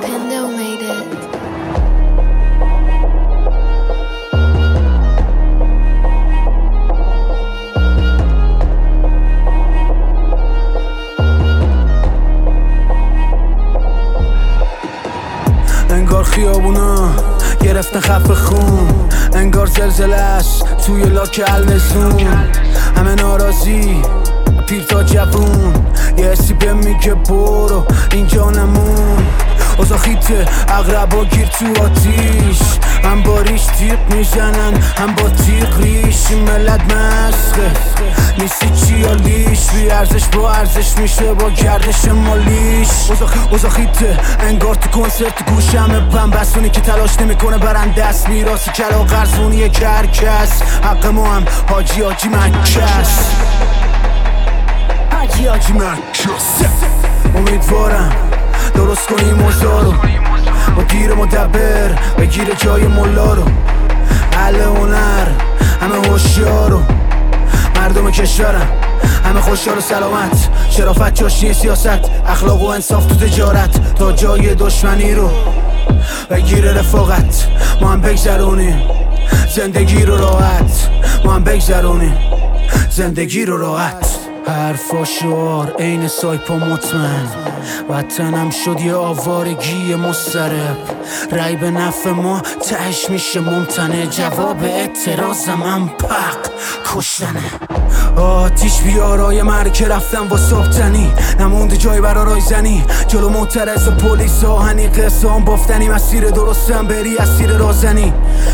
Pindo made it. انگار خیابونا گرفتن خف خون، انگار زلزله‌اش توی لاک الوزون. همه ناراضی پیر تا جوون، یه حسی به میگه برو اینجا نمون. اوزا خیته اغربا گیر تو آتیش، هم باریش تیغ میزنن هم با تیغ ریش. این ملت مسخه نیستی چی یا لیش، بی ارزش با ارزش میشه با گردش مالیش. اوزا خیته انگار تو کنسرت گوشمه بسونی که تلاش نمیکنه برن دست. میراسی کلا قرضونی کرکس، حق ما هم حاجی مکس. حاجی مکس. امیدوارم درست کنیم اوضاع رو، با گیر مدبر بگیره جای ملا رو. اهل هنر همه هوشیارو، مردم کشورم همه خوشحال و سلامت. شرافت جاشی سیاست، اخلاق و انصاف تو تجارت. تا جای دشمنی رو بگیره رفاقت، ما هم بگذرونیم زندگی رو راحت. ما هم بگذرونیم زندگی رو راحت. حرفا شعار عین سایپا مطمئن، وطنم شد یه آوارگی مضطرب. رای به نفع ما تهش میشه ممتنه، جواب اعتراضم هم پق کشتنه. آتیش بیارای مرکه رفتم با صبتنی، نمونده جای برا رایزنی. جلو معترض پلیس آهنی، قصه هم بافتنی. مسیر درستم بری اسیر رازنی.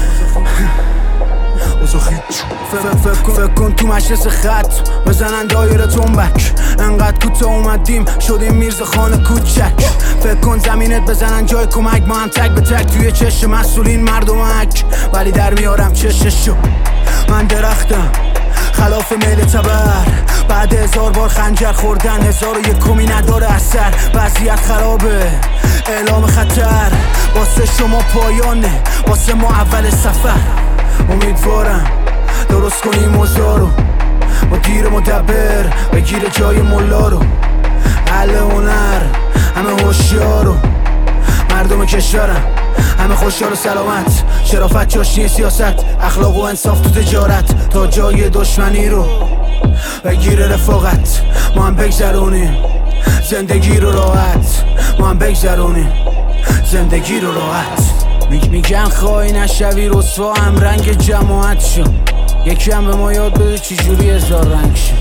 فکر کن تو مجلس خط بزنن دایره تنبک، انقدر کوتا اومدیم شدیم میرزا خان کوچک. فکر کن زمینت بزنن جای کمک، ما هم تک به تک توی چشم مسئولین مردمک. ولی در میارم چششو، من درختم خلاف میل تبر. بعد 1000 بار خنجر خوردن 1001 نداره اثر. وضعیت خرابه اعلام خطر، واسه شما پایانه واسه ما اول سفر. امیدوارم درست کنیم اوضاع رو، با گیر مدبر بگیره جای ملا رو. اهل هنر همه هوشیارو، مردم کشورم همه خوشحال و سلامت. شرافت جاشی سیاست، اخلاق و انصاف تو تجارت. تا جای دشمنی رو بگیره رفاقت، ما هم بگذرونیم زندگی رو راحت. ما هم بگذرونیم زندگی رو راحت. میگن خواهی نشوی رسوا، هم رنگ جماعت شو. یکی هم به ما یاد بده چجوری 1000 رنگ شو.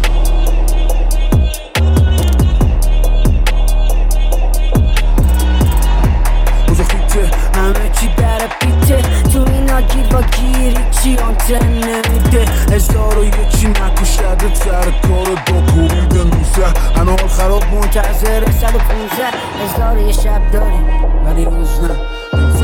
اوزا خیته همه چی در پیته، تو اینا گیر و گیری چی آنتن نمیده. 1001 نکشده سر کار دا کوبیده 19. هنال خراب منتظر 115. 1000 یه شب داریم ولی روز نه.